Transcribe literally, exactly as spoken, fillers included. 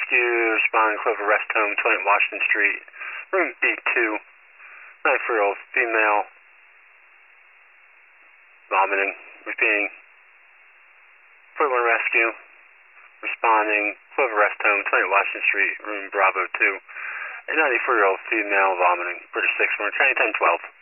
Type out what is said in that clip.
Rescue, responding Clover Rest Home, twenty Washington Street, room B two, ninety-four-year-old female, vomiting, repeating, Clover Rescue, responding Clover Rest Home, twenty Washington Street, room Bravo two, a ninety-four-year-old female, vomiting, British six one, County ten twelve.